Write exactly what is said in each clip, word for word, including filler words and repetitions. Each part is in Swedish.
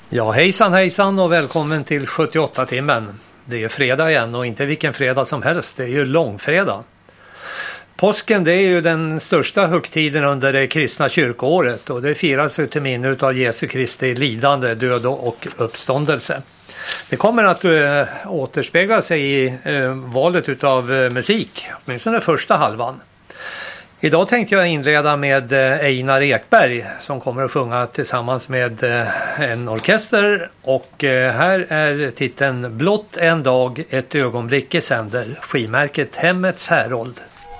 Ja, hejsan hejsan och välkommen till sjuttioåtta-timmen. Det är fredag igen och inte vilken fredag som helst, det är ju långfredag. Påsken, det är ju den största högtiden under det kristna kyrkoåret och det firas ju till minne av Jesu Kristi lidande, död och uppståndelse. Det kommer att äh, återspegla sig i äh, valet utav äh, musik, åtminstone den första halvan. Idag tänkte jag inleda med Einar Ekberg som kommer att sjunga tillsammans med en orkester. Och här är titeln Blott en dag, ett ögonblick i sänder, skivmärket Hemmets Härold.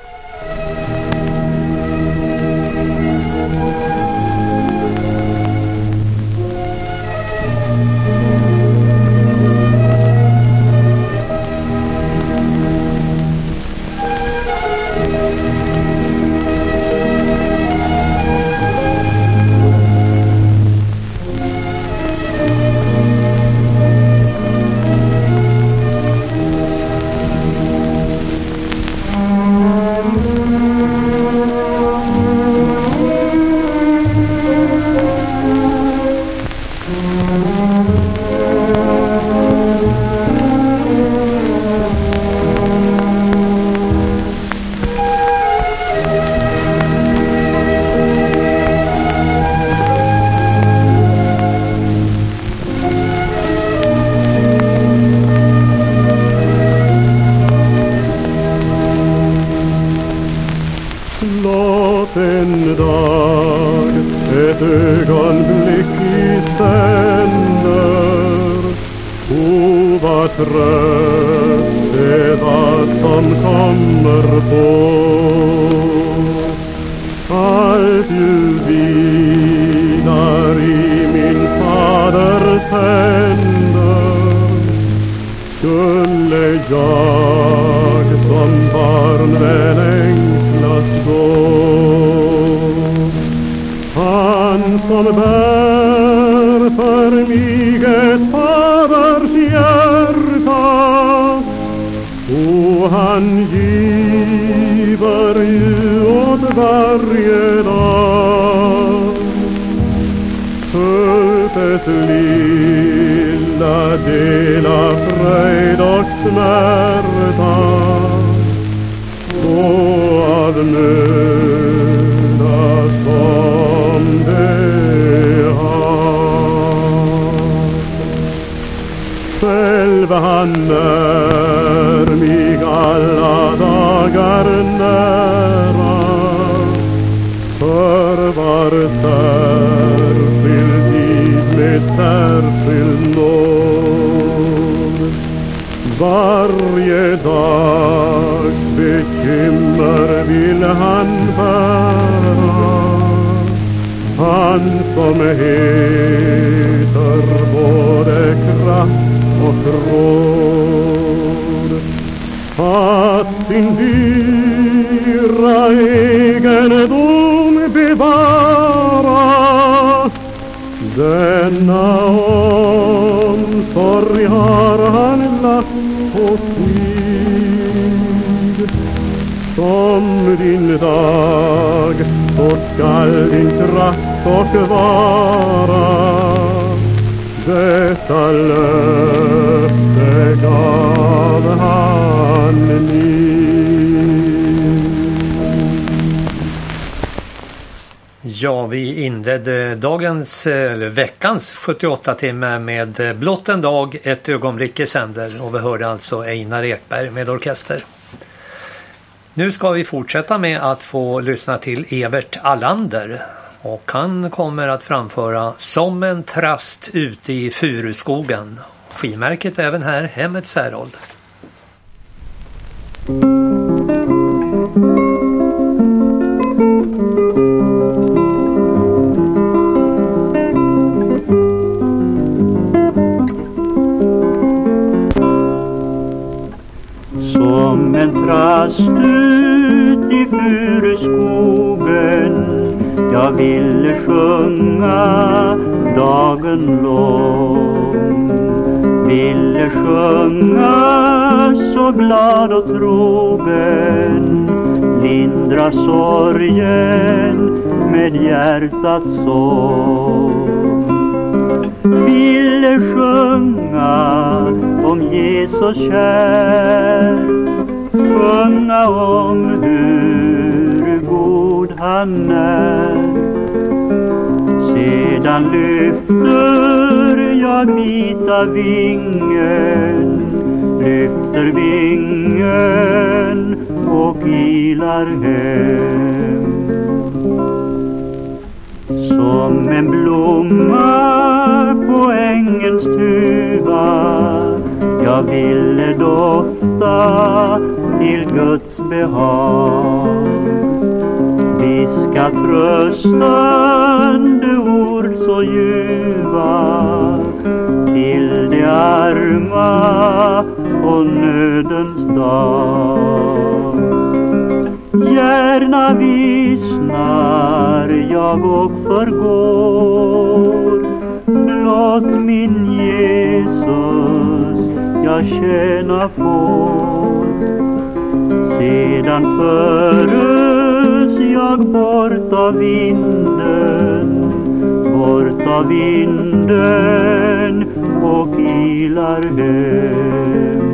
Ja, vi inledde dagens, eller veckans sjuttioåtta-timme med Blott en dag, ett ögonblick i sänder och vi hörde alltså Einar Ekberg med orkester. Nu ska vi fortsätta med att få lyssna till Evert Allander och han kommer att framföra Som en trast ute i Furuskogen. Skivmärket även här, Hemmets Härold. Som en trast ut i Furuskogen jag ville sjunga dagen lång, ville sjunga så glad och trogen, lindra sorgen med hjärtats sång. ville sjunga om Jesus kär, sjunga om hur god han är. Sedan lyfter jag vita vingen, lyfter vingen och ilar hem. Som en blomma på ängens tuva, jag ville dofta till Guds behag. Viska tröstande ord så ljuva till de arma och nödens dag. Gärna vissnar jag och förgår, blott min Jesus jag tjäna får. Sedan föres jag bort av vinden, bort av vinden och ilar hem.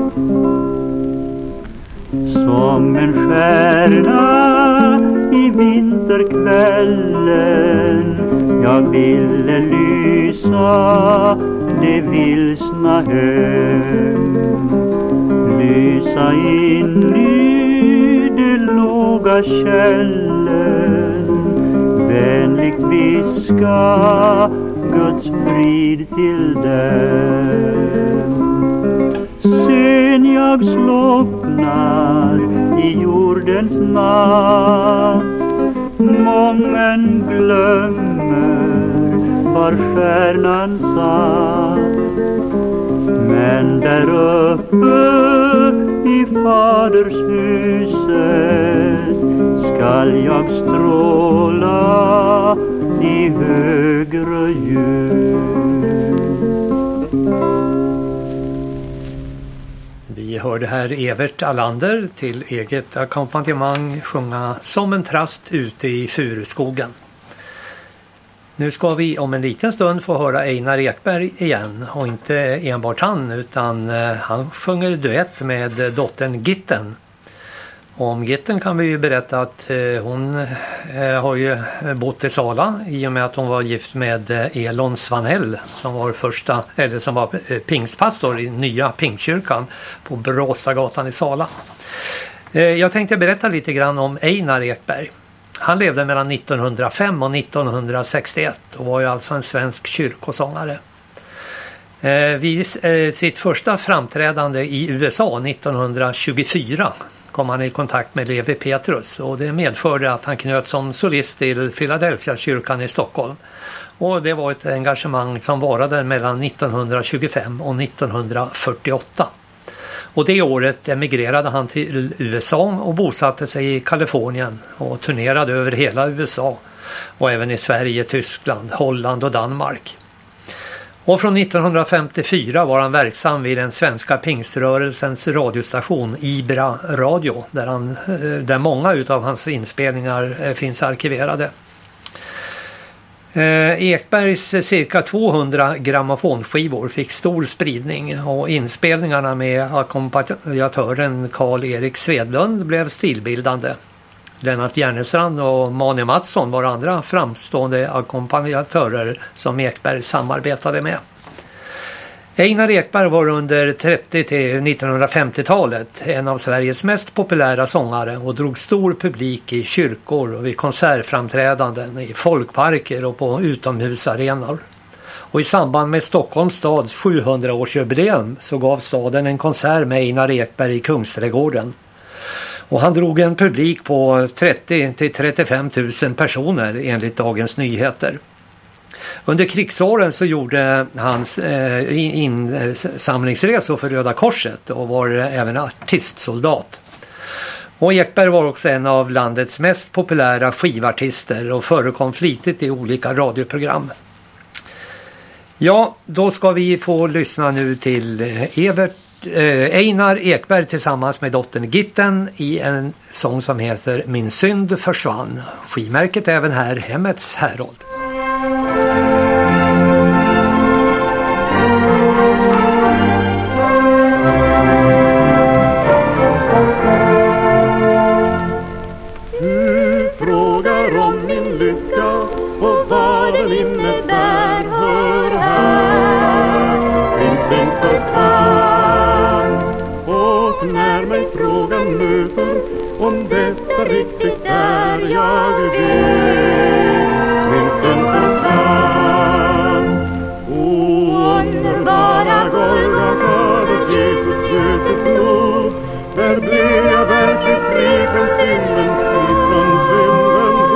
Som en stjärna i vinterkvällen, jag ville lysa det vilsna hem. Lysa in i det låga källen, vänligt viska Guds frid till dem. Sen jag slocknar i jordens natt, mången glömmer var stjärnan satt. Men där uppe i Faders huset skall jag stråla i högre ljus. Vi hörde här Evert Alander till eget ackompanjemang sjunga Som en trast ute i furuskogen. Nu ska vi om en liten stund få höra Einar Ekberg igen, och inte enbart han utan han sjunger duett med dottern Gitten. Om Gitten kan vi ju berätta att hon har ju bott i Sala i och med att hon var gift med Elon Svanell som var första eller som var pingstpastor i nya pingstkyrkan på Bråstagatan i Sala. Jag tänkte berätta lite grann om Einar Ekberg. Han levde mellan nittonhundrafem och nittonhundrasextioett och var ju alltså en svensk kyrkosångare. Vid sitt första framträdande i U S A nittonhundratjugofyra kom han i kontakt med Levi Petrus, och det medförde att han knöt som solist till Philadelphia-kyrkan i Stockholm. Och det var ett engagemang som varade mellan nittonhundratjugofem och nittonhundrafyrtioåtta. Och det året emigrerade han till U S A och bosatte sig i Kalifornien och turnerade över hela U S A och även i Sverige, Tyskland, Holland och Danmark. Och från nittonhundrafemtiofyra var han verksam vid den svenska pingströrelsens radiostation Ibra Radio, där, han, där många utav hans inspelningar finns arkiverade. Ekbergs cirka tvåhundra grammofonskivor fick stor spridning, och inspelningarna med ackompanjatören Karl-Erik Svedlund blev stilbildande. Lennart Järnestrand och Mani Mattsson var andra framstående ackompanjatörer som Ekberg samarbetade med. Einar Ekberg var under trettio till nittonhundrafemtiotalet en av Sveriges mest populära sångare och drog stor publik i kyrkor och vid konsertframträdanden, i folkparker och på utomhusarenor. Och i samband med Stockholms stads sjuhundraårsjubileum så gav staden en konsert med Einar Ekberg i Kungsträdgården. Och han drog en publik på trettio till trettiofem tusen personer enligt Dagens Nyheter. Under krigsåren så gjorde han eh, insamlingsresor för Röda Korset och var även artistsoldat. Och Ekberg var också en av landets mest populära skivartister och förekom flitigt i olika radioprogram. Ja, då ska vi få lyssna nu till Evert, eh, Einar Ekberg tillsammans med dottern Gitten i en sång som heter Min synd försvann. Skivmärket även här Hemmets Härald. synd försvann. Och när mig frågan möter om detta riktigt är, jag vet min synd försvann. O underbara Golgata, där Jesus flöt sitt blod, där blev jag verkligt fri från syndens tid, från syndens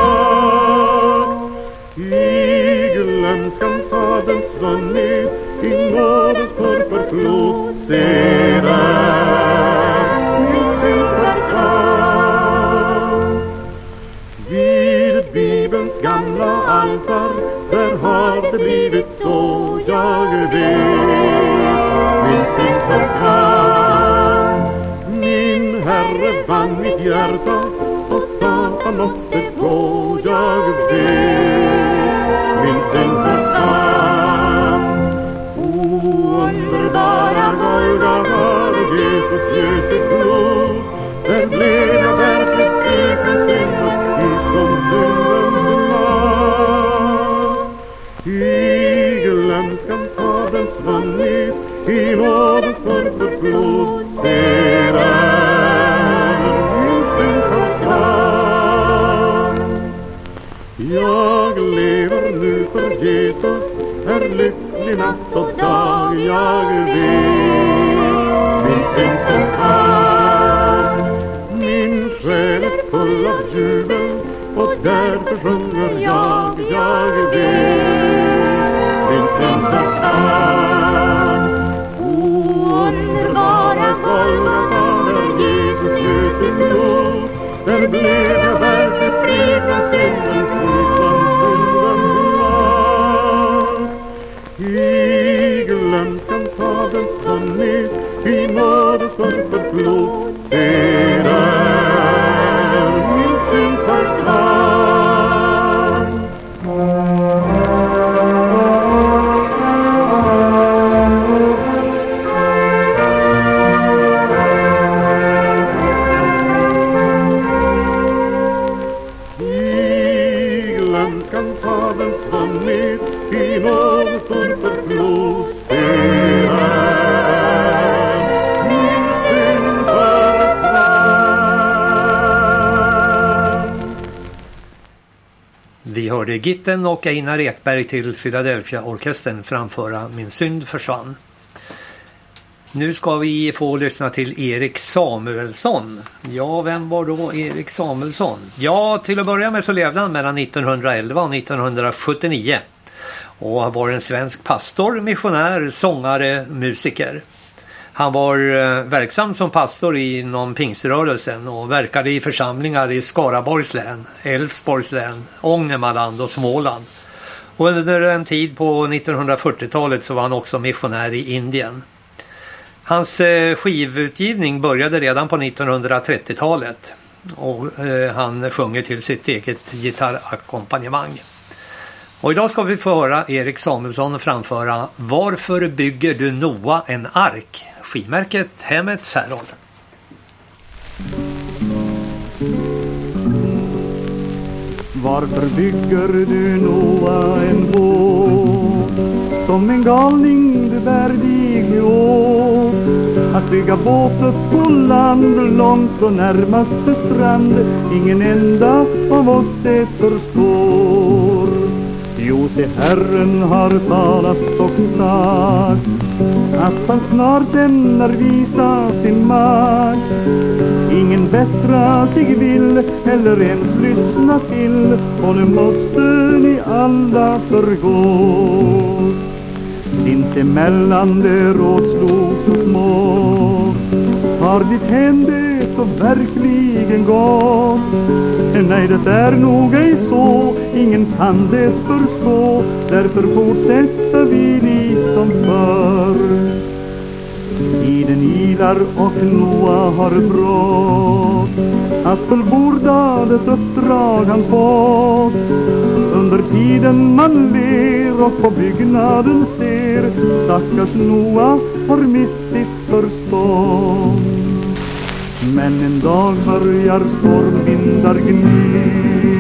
makt. I glömskans haven svunnit, i nådens purpurflod, se där min synd försvann. Vid Bibelns gamla altar, där har det blivit så, jag vet min synd försvann. Min Herre vann mitt hjärta och Satan måste gå, jag vet min synd försvann. O underbara Golgata, där Jesus gjöt sitt blod, där blev jag verkligt fri från synden, ifrån syndens makt. I glömskans haven svunnit, i nådens purpurflod, se där min synd försvann. Jag lever nu för Jesus, är lycklig natt och dag, jag vet min synd försvann. Min själ är full av jubel och därför sjunger jag, jag vet min synd försvann. O underbara Golgata, där Jesus gjöt sitt blod, där blev jag verkligt fri från syndens liv, från syndens makt. I glömskans haven svunnit, i nådens purpurflod, se där min synd försvann. Glömskans haven svunnit, i nådens purpurflod, se där min synd försvann. Vi hörde Gitten och Einar Ekberg till Philadelphia-orkestern framföra Min synd försvann. Nu ska vi få lyssna till Erik Samuelsson. Ja, vem var då Erik Samuelsson? Ja, till att börja med så levde han mellan nittonhundraelva och nittonhundrasjuttionio. Och han var en svensk pastor, missionär, sångare, musiker. Han var verksam som pastor inom pingströrelsen och verkade i församlingar i Skaraborgs län, Älvsborgs län, Ångermanland och Småland. Och under en tid på nittonhundrafyrtiotalet så var han också missionär i Indien. Hans skivutgivning började redan på nittonhundratrettiotalet och eh, han sjunger till sitt eget gitarrakkompanjemang. Och idag ska vi få höra Erik Samuelsson framföra Varför bygger du Noa en ark? Skivmärket Hemmets Herald. Varför bygger du Noa en båt? Som en galning du bär dig åt. Att bygga båt upp på land, långt från närmaste strand, ingen enda av oss det förstår. Jo, se Herren har talat och sagt att han snart ämnar visa sin makt. Ingen bättra sig vill eller ens lyssna till, och nu måste ni alla förgå. Sinsemellan det rådslog så små, har ditt hände så verkligen gått? Nej, det är nog ej så, ingen kan det förstå, därför fortsätter vi liksom förr. Tiden ilar och Noa har brått att fullborda det uppdrag han fått. Under tiden man ler och på byggnaden ser, stackars Noa har mist sitt förstånd. Men en dag börjar stormvindar gny,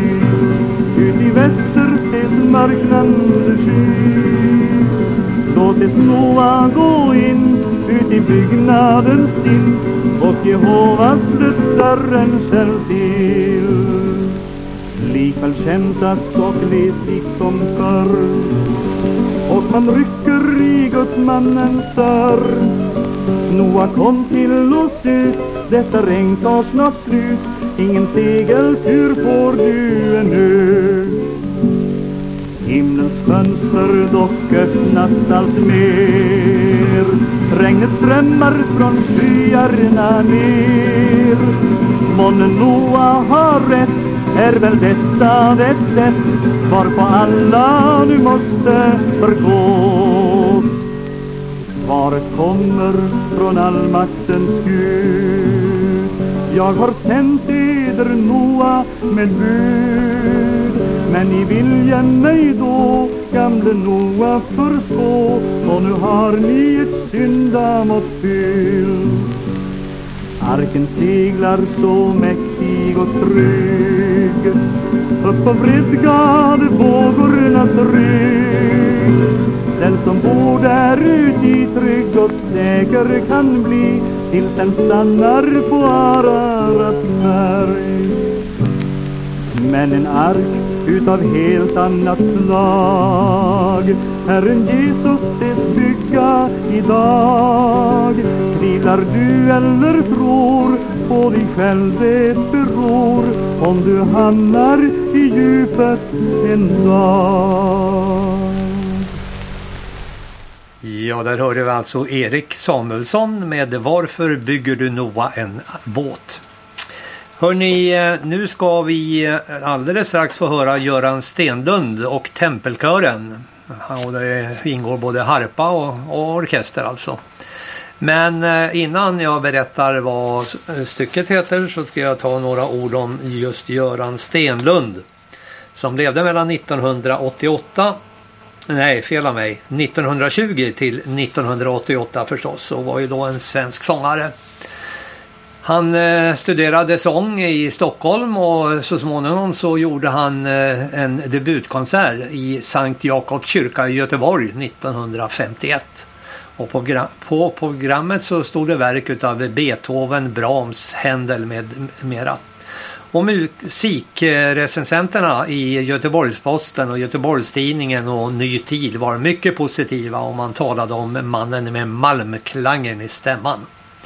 ut i väster ses marknande sky. Då ses Noa gå in ut i byggnaden sin, och Jehovas dörren själv till. Likväl känns att så glesigt som förr, och man rycker i gudsmannens dörr. Noa, kom till oss ut, detta regn tar snart slut, ingen segeltur får du ännu. Himlens fönster dock öppnas allt mer, regnet strömmar från skyarna ner. Månne Noa har rätt, är väl detta det sätt varpå alla nu måste förgå. Svaret kommer från allmaktens Gud, jag har sänt eder Noa med bud. Men ni vilja mig då, gamle Noa, förstå, och nu har ni ett syndamått fyllt. Arken seglar så mäktig och trygg upp på vredgade vågornas rygg. Den som bor där ute i trygg och säker kan bli, tills den stannar på Ararats berg. Men en ark utav helt annat slag, Herren Jesus det bygga idag. Tvivlar du eller tror, på dig själv det beror, om du hamnar i djupet en dag. Ja, där hörde vi alltså Erik Samuelsson med Varför bygger du Noa en båt? Hörrni, nu ska vi alldeles strax få höra Göran Stenlund och Tempelkören. Och det ingår både harpa och, och orkester alltså. Men innan jag berättar vad stycket heter så ska jag ta några ord om just Göran Stenlund, som levde mellan nittonhundraåttioåtta, nej fel av mig, nittonhundratjugo till nittonhundraåttioåtta förstås, och var ju då en svensk sångare. Han eh, studerade sång i Stockholm, och så småningom så gjorde han eh, en debutkonsert i Sankt Jakobs kyrka i Göteborg nittonhundrafemtioett. Och på, gra- på programmet så stod det verk av Beethoven, Brahms, Händel med mera. Och musikrecensenterna i Göteborgsposten och Göteborgstidningen och Ny Tid var mycket positiva, och man talade om mannen med malmklangen i stämman.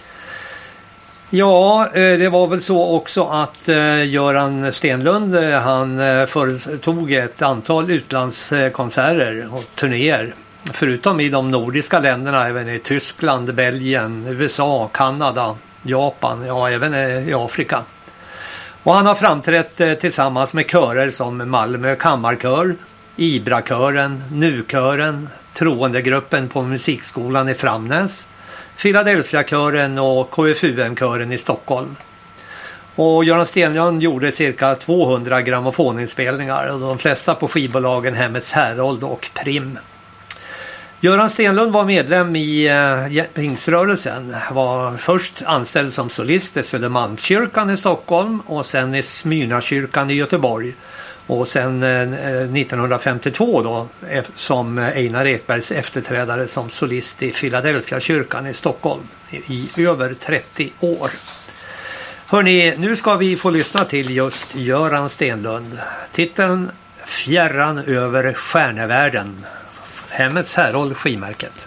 Ja, det var väl så också att Göran Stenlund, han företog ett antal utlandskonserter och turnéer. Förutom i de nordiska länderna, även i Tyskland, Belgien, U S A, Kanada, Japan, ja även i Afrika. Och han har framträtt tillsammans med körer som Malmö Kammarkör, Ibra-kören, Nu-kören, Troendegruppen på musikskolan i Framnäs, Philadelphia-kören och K F U M-kören i Stockholm. Och Göran Stenlund gjorde cirka tvåhundra grammofoninspelningar, och de flesta på skivbolagen Hemmets Härold och Prim. Göran Stenlund var medlem i eh, Pingsrörelsen, var först anställd som solist i Södermalmskyrkan i Stockholm och sen i Smyrnakyrkan i Göteborg. Och sen eh, nittonhundrafemtiotvå då eh, som Einar Ekbergs efterträdare som solist i Philadelphia-kyrkan i Stockholm i, i över trettio år. Hörrni, nu ska vi få lyssna till just Göran Stenlund. Titeln Fjärran över stjärnevärlden. Hemmets Härold skimärket.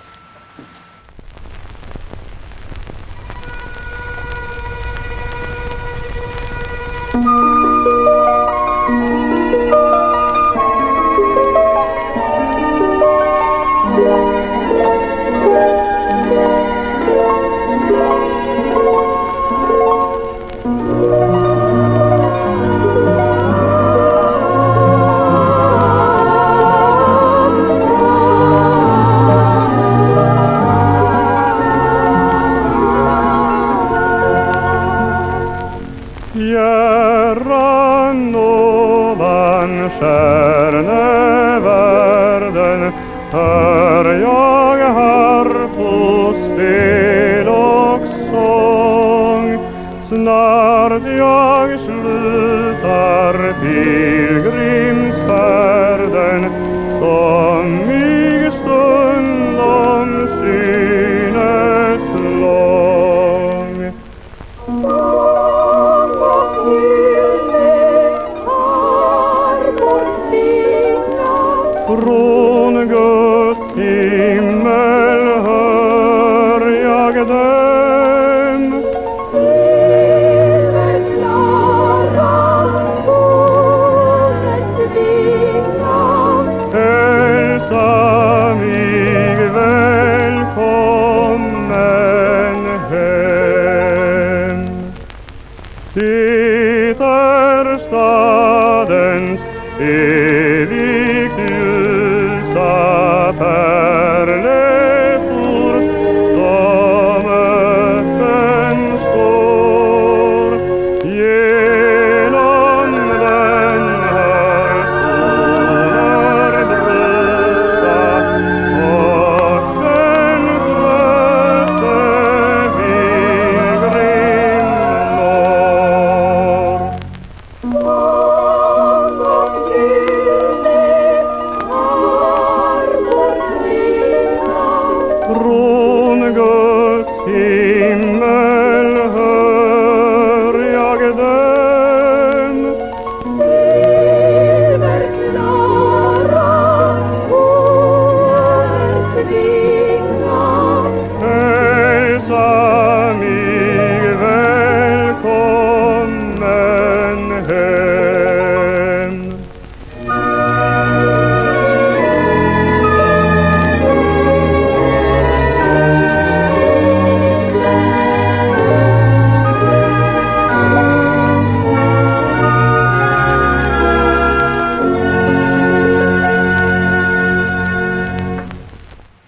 Stjärnevärlden hör jag harpospel och sång. Snart jag slutar pilgrimsfärden som mig stundom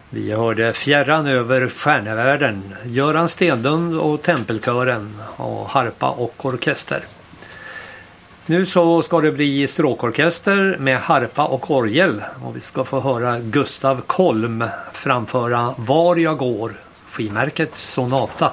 Vi hörde Fjärran över stjärnevärlden, Göran Stenlund och Tempelkören och harpa och orkester. Nu så ska det bli stråkorkester med harpa och orgel och vi ska få höra Gustav Kolm framföra Var jag går, skivmärket Sonata.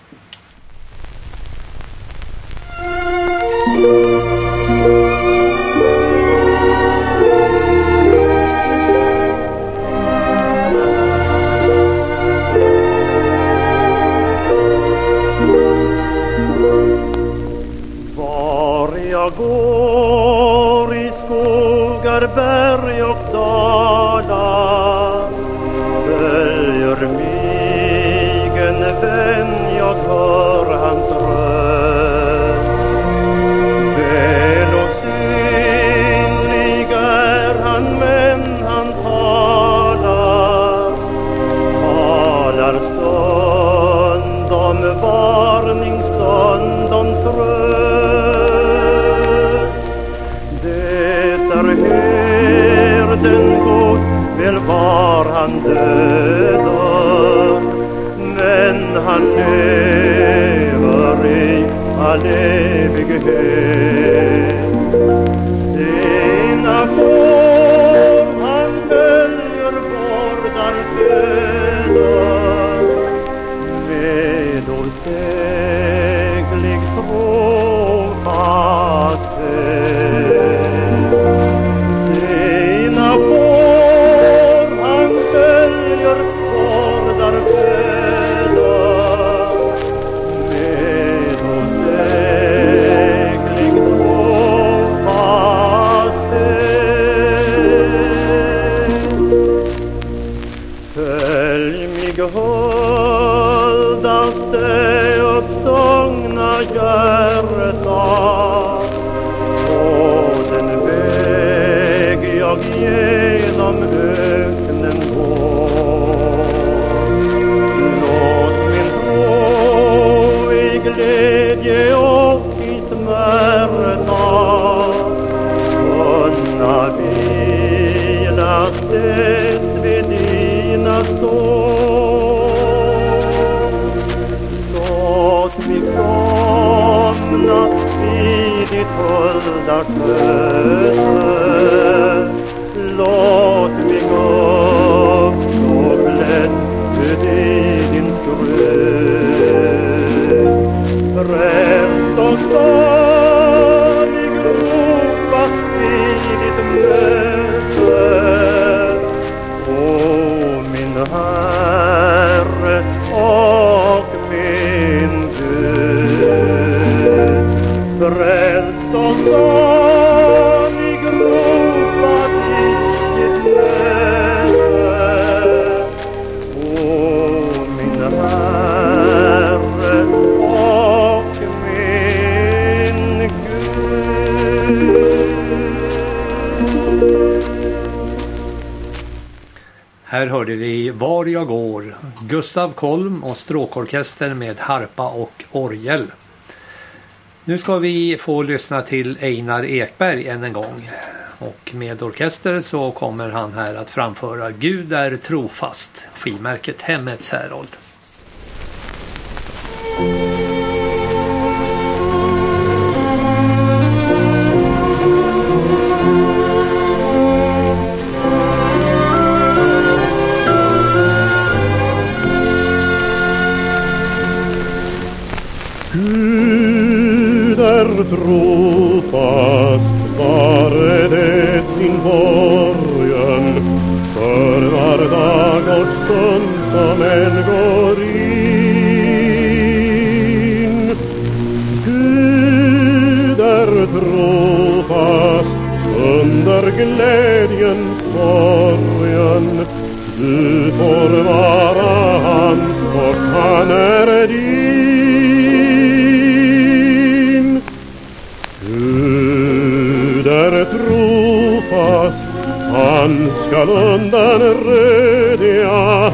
Jag går i skogar, berg och dalar, följer mig en vän, jag hör hans röst. Väl och synlig är han, men han talar, talar stund om varning, stund om tröst. Den god, väl var han död, men han lever i all evighet. Sina får han följer vårdar döden med osäglig trofasthet. Huldaste uppstångna hjärta, på den väg jag genom öknen går. Låt min tro i glädje och i smärta kunna vila ställt vid dina står. Komna vid ditt hulda sköte, låt mig upp så glätt i din skröt. Frälst och salig ropa vid ditt möte, o min Herre och min Gud. Frälst och salig ropa vid ditt möte, o min Herre och min Gud. Här hörde vi Var jag går, Gustav Kolm och stråkorkester med harpa och orgel. Nu ska vi få lyssna till Einar Ekberg än en gång. Och med orkester så kommer han här att framföra Gud är trofast, skivmärket Hemmets Härold. Trofast vare det din borgen för var dag och stund som än går in. Gud är trofast under glädjens borgen. Du får vara hans och han är din. Trofast, han skall undanröja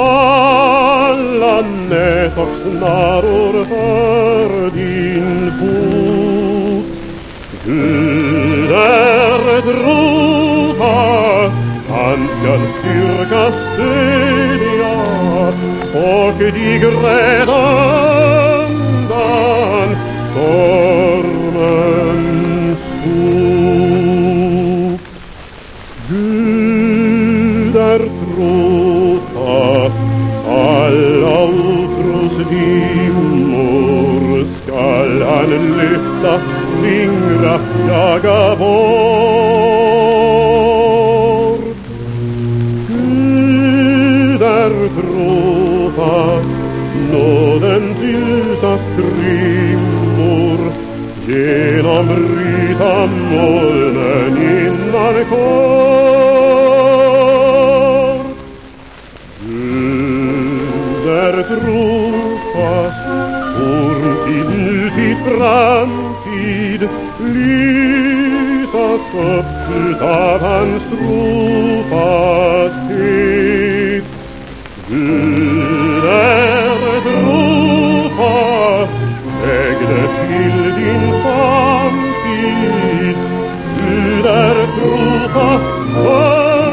alla nät och snaror för din fot. Gud är trofast, han skall styrka stöd och de grät undan stormens ok. Gud är trofast, alla otros dimmor skall han lyfta, skingra, jaga bort. Gud är trofast, nådens ljusa strimmor genombryta molnen innan kort. Gud är trofast, forntid, nutid, framtid lysas upp utav hans trofasthet. Gud är trofast, ägde till din framtid. Gud är trofast för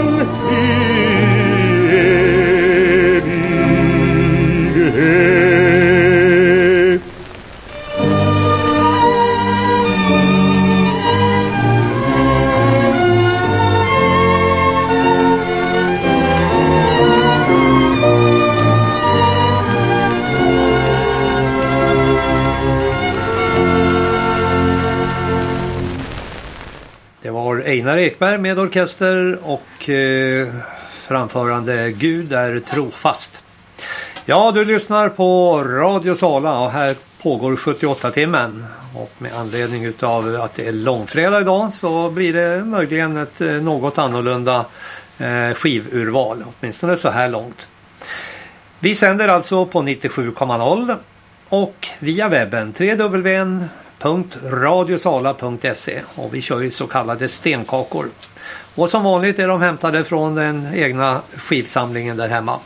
evighet. Det var Einar Ekberg med orkester och eh, framförande Gud är trofast. Ja, du lyssnar på Radio Sala och här pågår sjuttioåtta timmen. Och med anledning utav att det är långfredag idag så blir det möjligen ett eh, något annorlunda eh, skivurval, åtminstone så här långt. Vi sänder alltså på nittiosju komma noll och via webben w w w punkt radiosala punkt se och vi kör ju så kallade stenkakor. Och som vanligt är de hämtade från den egna skivsamlingen där hemma.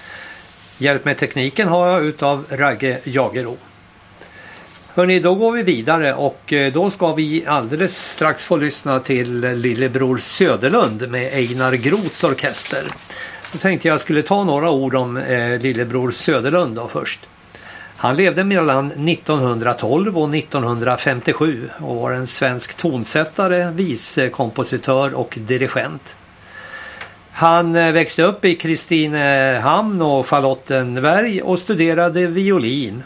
Hjälp med tekniken har jag utav Ragge Jagero. Hörrni, då går vi vidare och då ska vi alldeles strax få lyssna till Lillebror Söderlund med Einar Groths orkester. Då tänkte jag skulle ta några ord om eh, Lillebror Söderlund då först. Han levde mellan nittonhundratolv och nittonhundrafemtiosju och var en svensk tonsättare, viskompositör och dirigent. Han växte upp i Kristinehamn och Charlottenberg och studerade violin.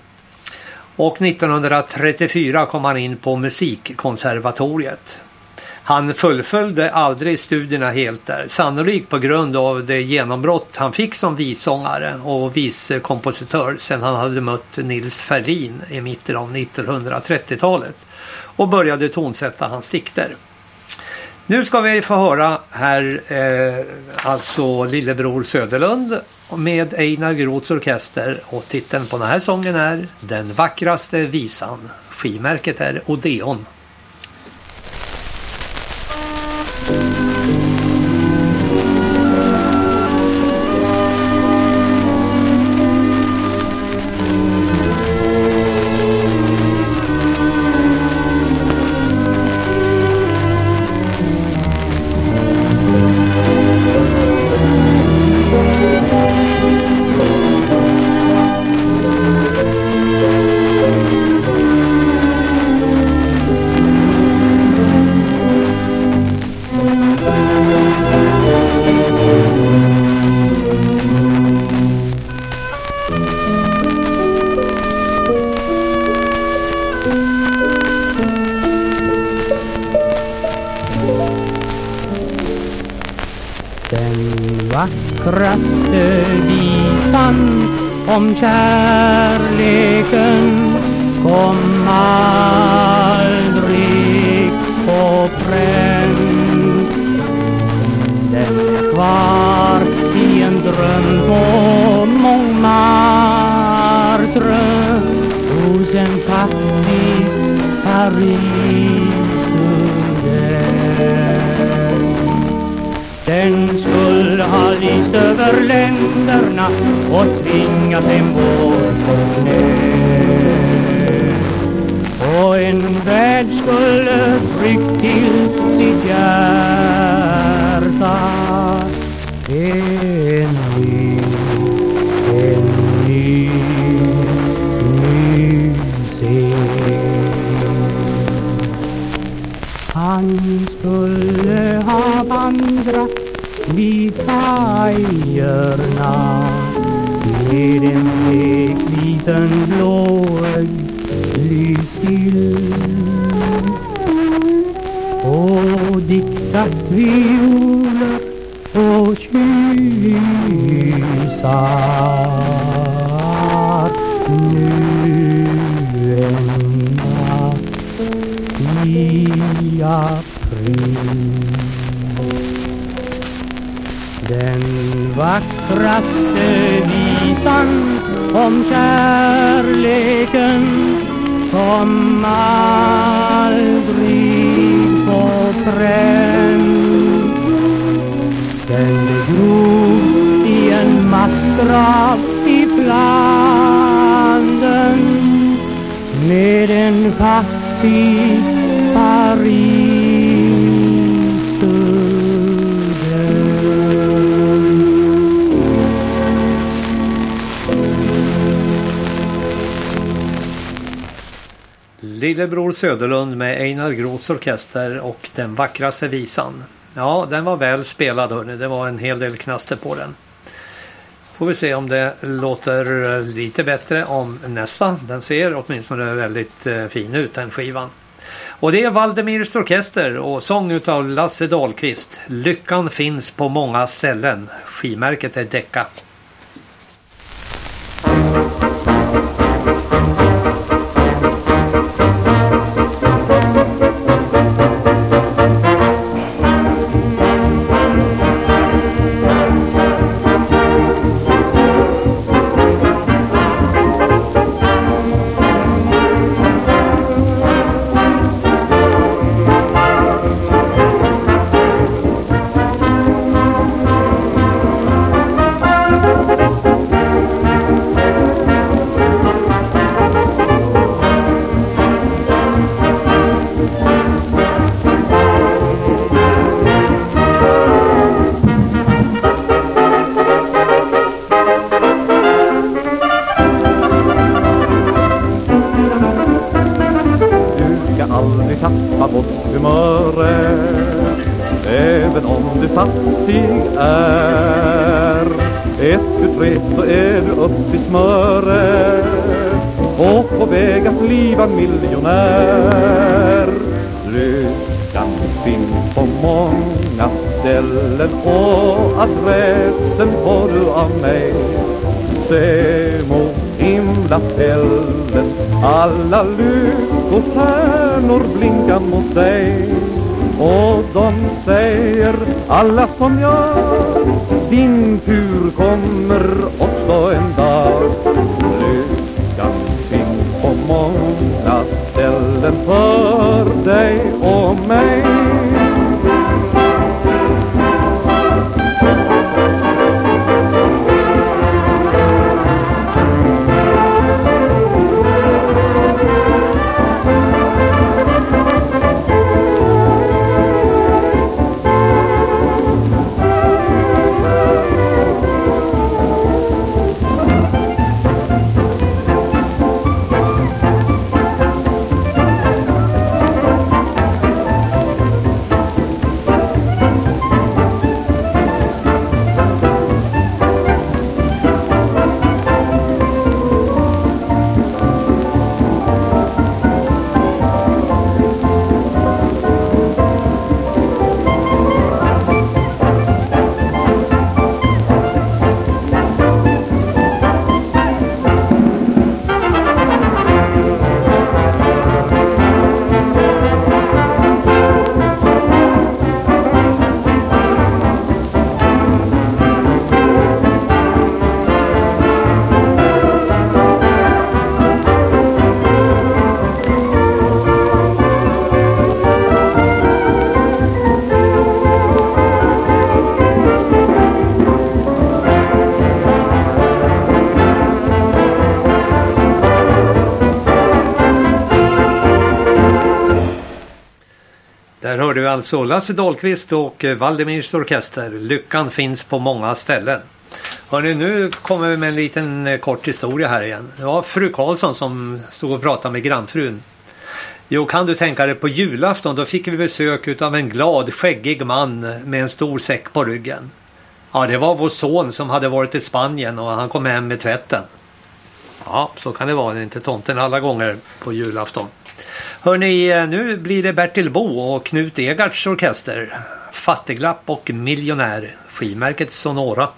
Och nittonhundratrettiofyra kom han in på musikkonservatoriet. Han fullföljde aldrig studierna helt där, sannolikt på grund av det genombrott han fick som vissångare och viskompositör sedan han hade mött Nils Ferlin i mitten av nittonhundratrettiotalet och började tonsätta hans dikter. Nu ska vi få höra här eh, alltså Lillebror Söderlund med Einar Groths orkester och titeln på den här sången är Den vackraste visan. Skivmärket är Odeon. vackraste visan om kärleken kom aldrig på pränt. Den är kvar i en dröm på Montmartre hos en fattig Paris-student. Den skulle ha lyst över länderna och tvingat dem bort på knä. Och en värld skulle tryckt till sitt hjärta en ny, en ny kajerna med en blek liten blåögd lysill och diktat violer och kyssar nu ända i april. Den vackraste visan om kärleken som aldrig på pränt. Den grov i en massgrav i Flandern med en fattig Lillebror Söderlund med Einar Groths orkester och Den vackraste visan. Ja, den var väl spelad hörni. Det var en hel del knaster på den. Får vi se om det låter lite bättre om nästa. Den ser åtminstone väldigt eh, fin ut, den skivan. Och det är Valdemirs orkester och sång utav Lasse Dahlqvist. Lyckan finns på många ställen. Skimärket är Decca. Miljonär. Lyckan finns på många ställen och adressen får du av mig. Se mot himlafällen, alla lyckostjärnor blinkar mot dig. Och de säger alla som jag, din tur kommer också en dag. Lyckan finns på många ställen för dig och mig. Där hörde vi alltså Lasse Dahlqvist och Valdemirs orkester. Lyckan finns på många ställen. Hörrni, nu kommer vi med en liten kort historia här igen. Det var fru Karlsson som stod och pratade med grannfrun. Jo, kan du tänka dig, på julafton då fick vi besök av en glad, skäggig man med en stor säck på ryggen. Ja, det var vår son som hade varit i Spanien och han kom hem med tvätten. Ja, så kan det vara. Det är inte tomten alla gånger på julafton. Hörrni, nu blir det Bertil Bo och Knut Egarts orkester. Fattiglapp och miljonär. Skivmärket Sonora.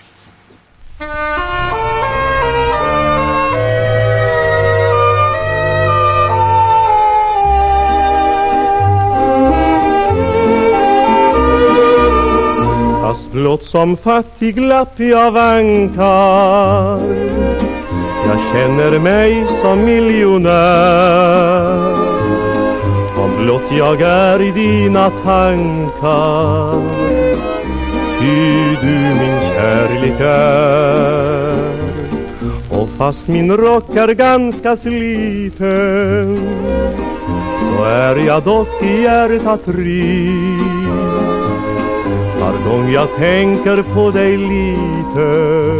Fast blott som fattiglapp jag vankar, jag känner mig som miljonär. Om blott jag är i dina tankar, ty du min kärlek är. Och fast min rock är ganska sliten, så är jag dock i hjärtat rik. Var gång jag tänker på dig lite,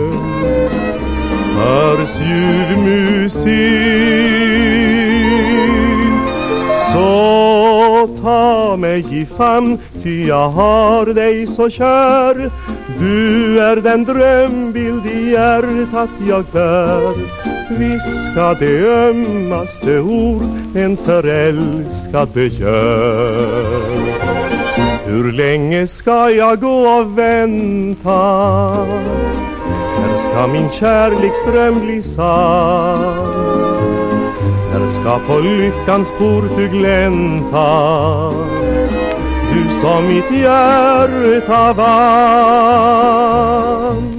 hörs julmusik. Så ta mig i famn, ty jag har dig så kär. Du är den drömbild i hjärtat jag bär. Viska det ömmaste ord en förälskad begär. Hur länge ska jag gå och vänta? När ska min kärleksdröm bli sann? När ska på lyckans port du glänta? Du som mitt hjärta vann.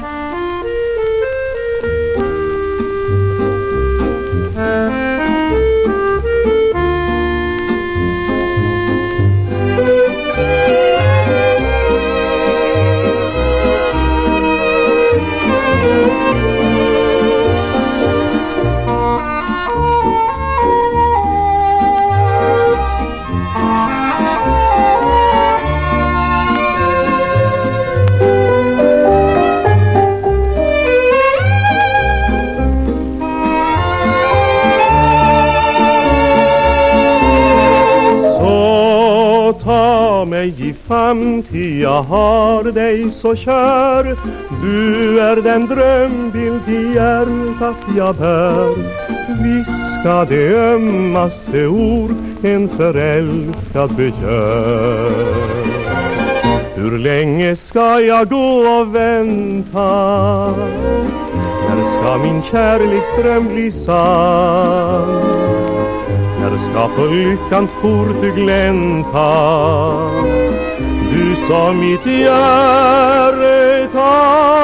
I famn, ty jag har dig så kär. Du är den drömbild i hjärtat jag bär. Viska det ömmaste ord en förälskad begär. Hur länge ska jag gå och vänta? När ska min kärleksdröm bli sann? När ska på lyckans port du glänta? Du som mitt hjärta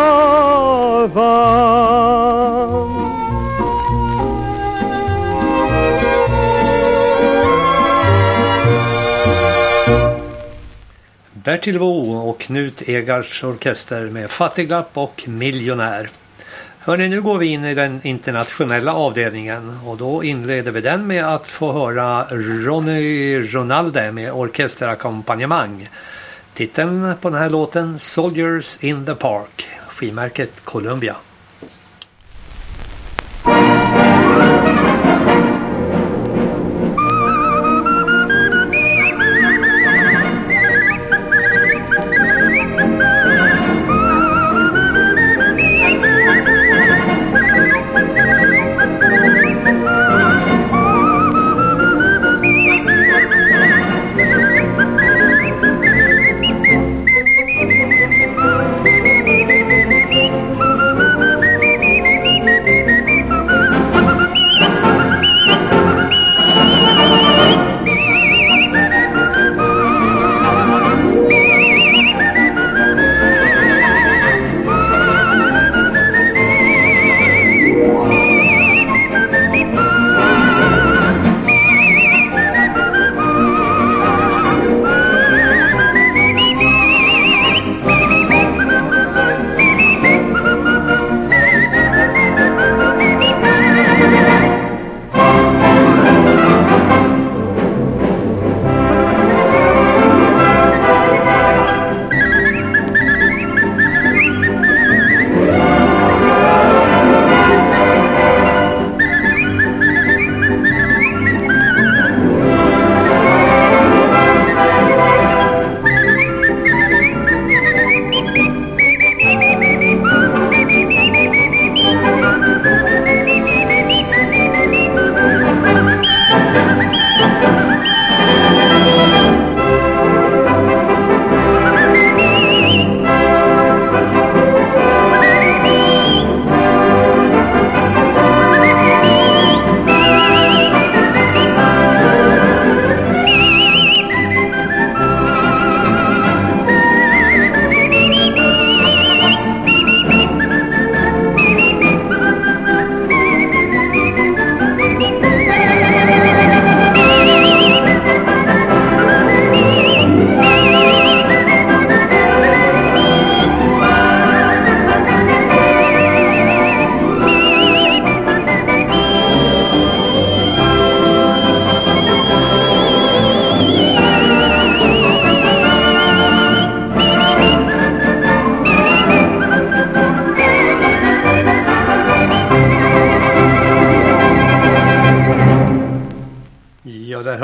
vann. Bertil Bo och Knut Egarts orkester med Fattiglapp och miljonär. Hörrni, nu går vi in i den internationella avdelningen och då inleder vi den med att få höra Ronny Ronalde med orkesterakkompanjemang. Titeln på den här låten Soldiers in the Park, skivmärket Columbia. Thank you.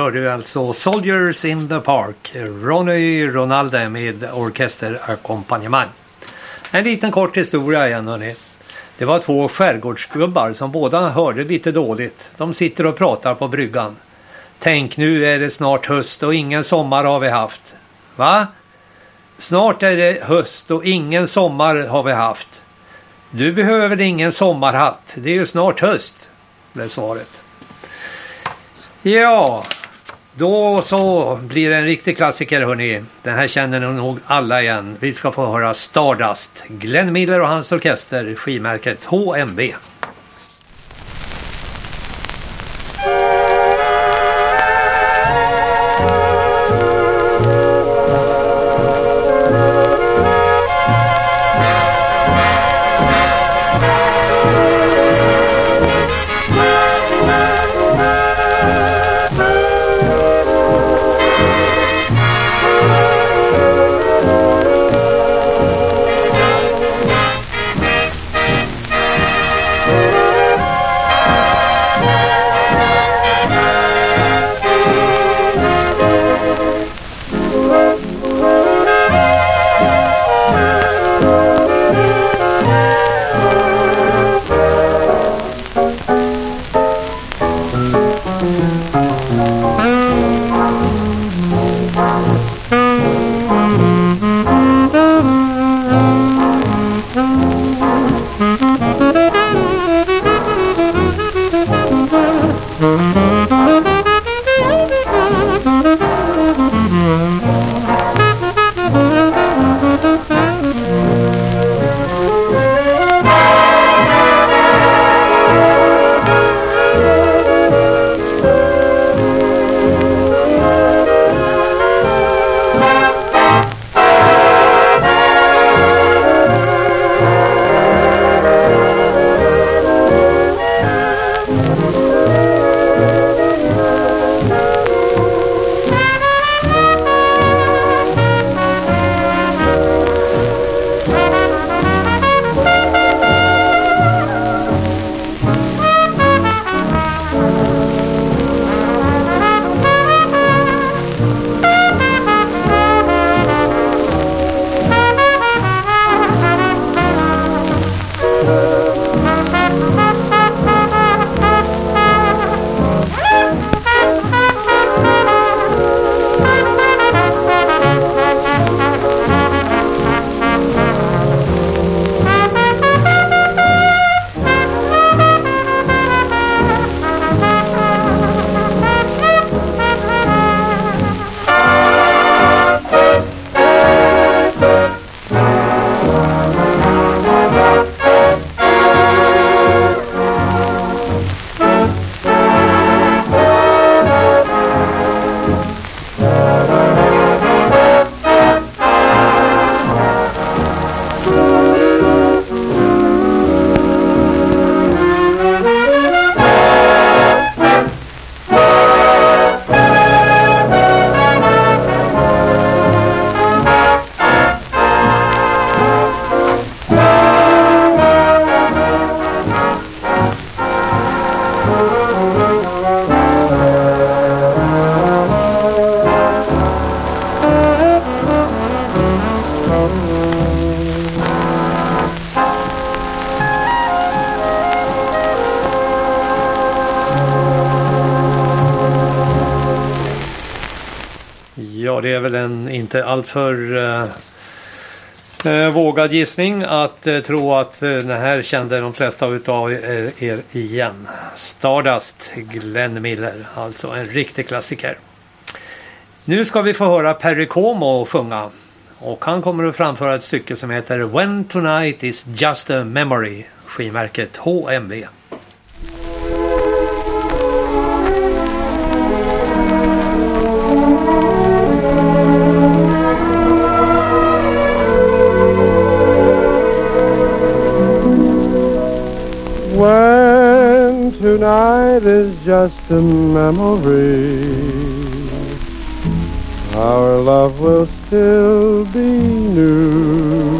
hörde vi alltså Soldiers in the Park, Ronny Ronaldo med orkesterakkompanjemang. En liten kort historia igen, hörni. Det var två skärgårdsgubbar som båda hörde lite dåligt. De sitter och pratar på bryggan. Tänk, nu är det snart höst och ingen sommar har vi haft. Va? Snart är det höst och ingen sommar har vi haft. Du behöver väl ingen sommarhatt? Det är ju snart höst. Det är svaret. Ja, då så blir det en riktig klassiker, hörni. Den här känner nog alla igen. Vi ska få höra Stardust. Glenn Miller och hans orkester, skivmärket H M V. Ja, det är väl en inte alltför eh, vågad gissning att eh, tro att eh, den här kände de flesta utav eh, er igen. Stardust, Glenn Miller, alltså en riktig klassiker. Nu ska vi få höra Perry Como sjunga, och han kommer att framföra ett stycke som heter When Tonight is Just a Memory, skivmärket H M V. When tonight is just a memory, our love will still be new.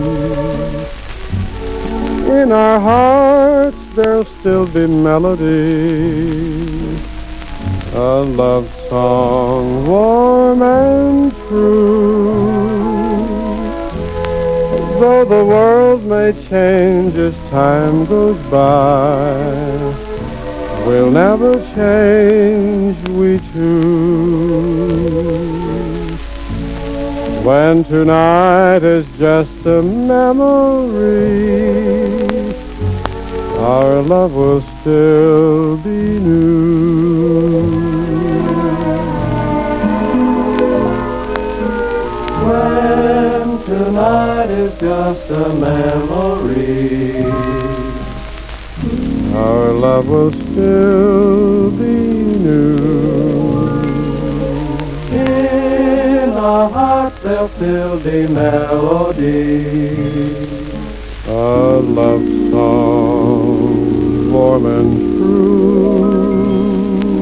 In our hearts there'll still be melody, a love song warm and true. Though the world may change as time goes by, we'll never change, we two. When tonight is just a memory, our love will still be new. When tonight is just a memory, our love will still be new. In our hearts there'll still be melody, a love song warm and true.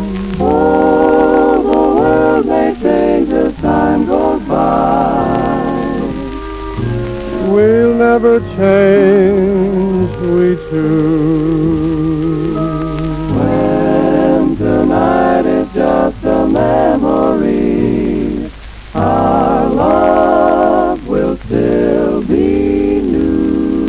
Oh, the world may change as time goes by, we'll never change, we two. When tonight is just a memory, our love will still be new.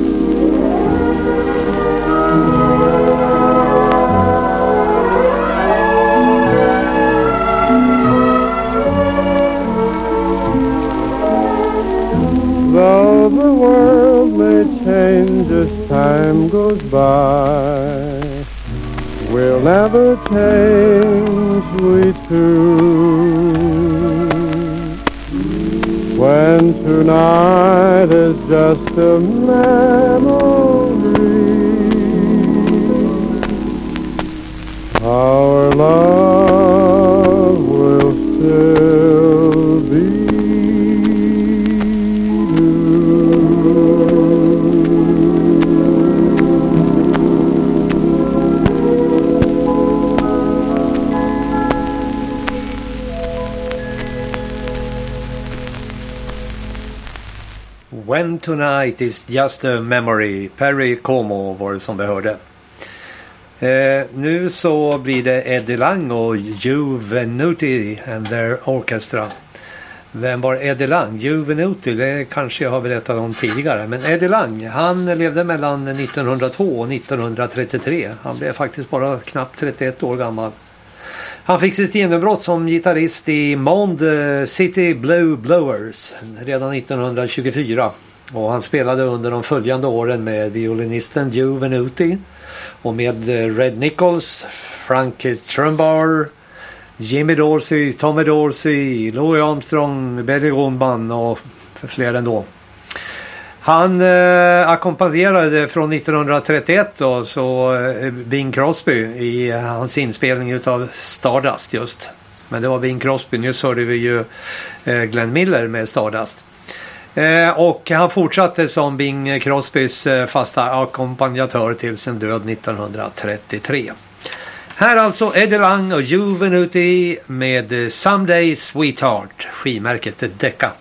Though the world may change as time goes by, we'll never change, we two. When tonight is just a memory, our love will still be When Tonight is Just a Memory. Perry Como var det som vi hörde. Eh, nu så blir det Eddie Lang och Juvenuti and their orchestra. Vem var Eddie Lang? Juvenuti, det kanske jag har berättat om tidigare. Men Eddie Lang, han levde mellan nittonhundratvå och nittonhundratrettiotre. Han blev faktiskt bara knappt trettioett år gammal. Han fick sitt genombrott som gitarrist i Mond City Blue Blowers redan nittonhundratjugofyra. Och han spelade under de följande åren med violinisten Juvenuti och med Red Nichols, Frank Trumbar, Jimmy Dorsey, Tommy Dorsey, Louis Armstrong, Billy Goodman och fler ändå. Han eh, ackompanjerade från nittonhundratrettioett då, så eh, Bing Crosby i hans inspelning utav Stardust just. Men det var Bing Crosby, nu hörde vi ju eh, Glenn Miller med Stardust. Eh, och han fortsatte som Bing Crosbys eh, fasta ackompanjatör till sin död nittonhundratrettiotre. Här alltså Eddie Lang och Juvenuti med Someday Sweetheart, skivmärket Decca.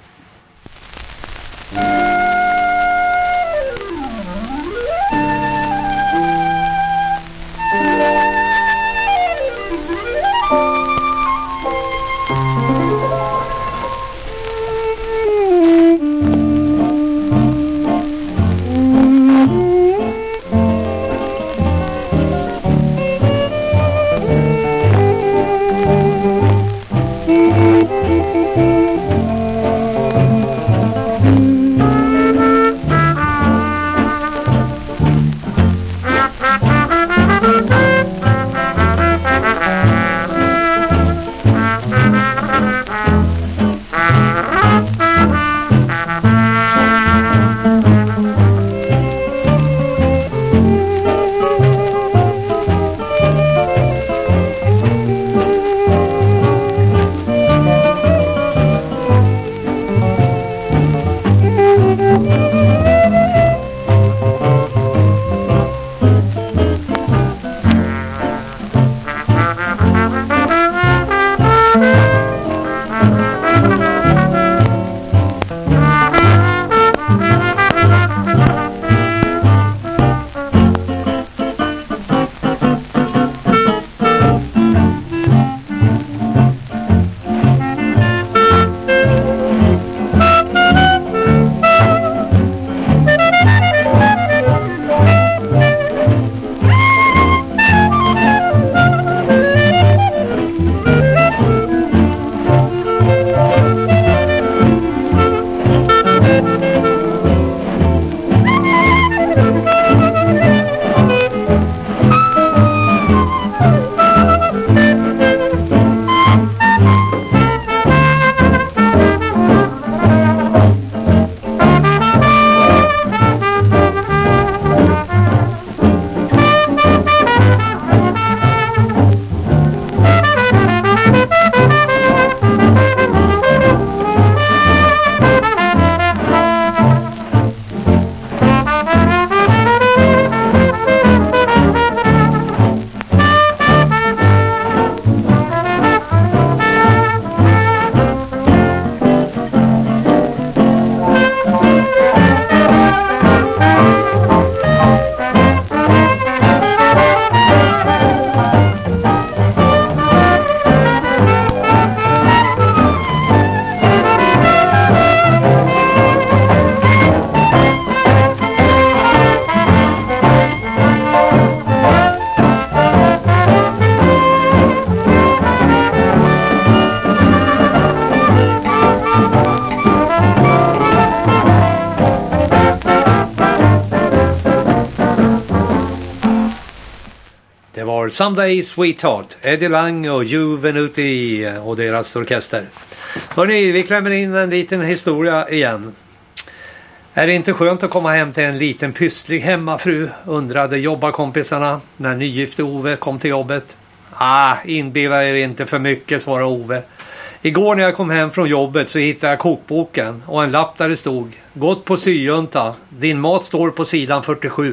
var Someday Sweetheart, Eddie Lang och Juvenuti och deras orkester. Hörrni, vi klämmer in en liten historia igen. Är det inte skönt att komma hem till en liten pysslig hemmafru, undrade jobbarkompisarna när nygifte Ove kom till jobbet. Ah, inbilla er inte för mycket, svarade Ove. Igår när jag kom hem från jobbet så hittade jag kokboken och en lapp där det stod: Gått på syjunta, din mat står på sidan fyrtiosju.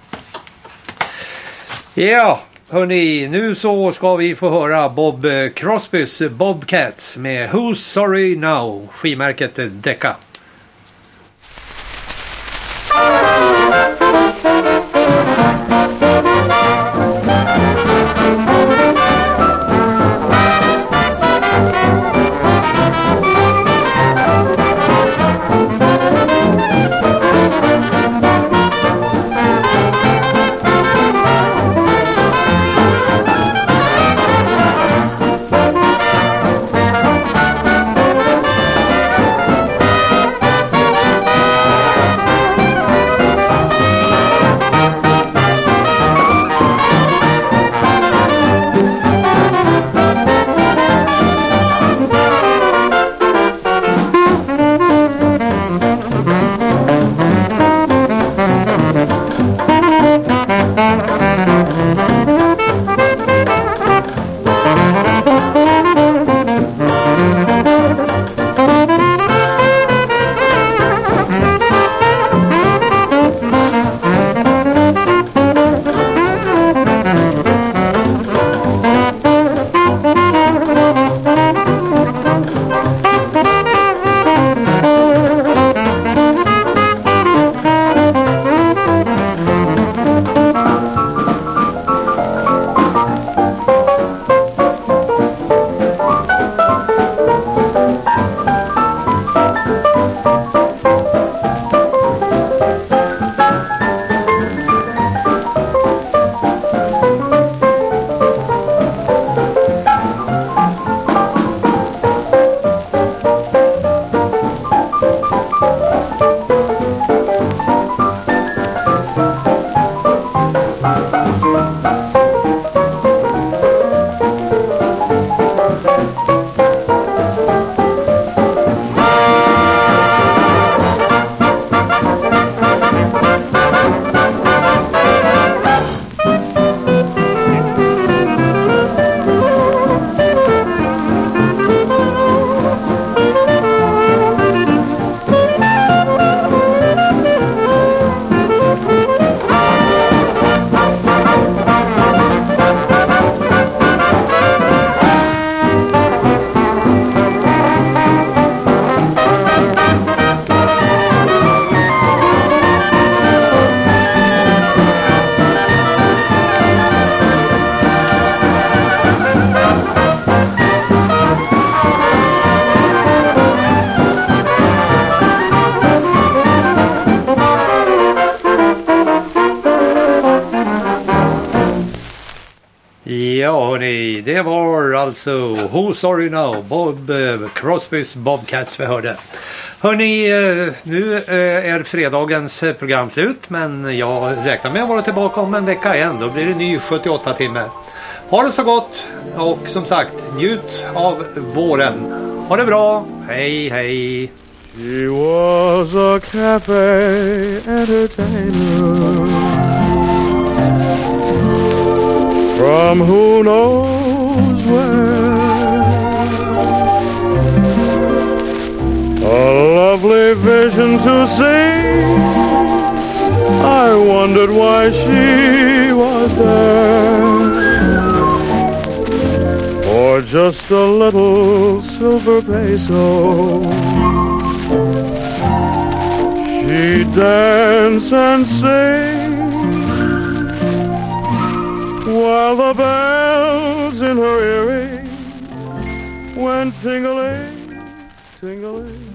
Ja, hörni, nu så ska vi få höra Bob Crosbys Bobcats med Who's Sorry Now, skivmärket Decca. Ja hörni, det var alltså Who's Sorry Now, Bob eh, Crosbys Bobcats vi hörde. Hörni, eh, nu eh, är fredagens eh, program slut, men jag räknar med att vara tillbaka om en vecka igen. Då blir det ny sjuttioåtta timme. Ha det så gott och som sagt, njut av våren. Ha det bra, hej hej. He was a cafe entertainer from who knows where. A lovely vision to see. I wondered why she was there. For just a little silver peso she dance and sing, while the bells in her earrings went ting-a-ling, ting-a-ling.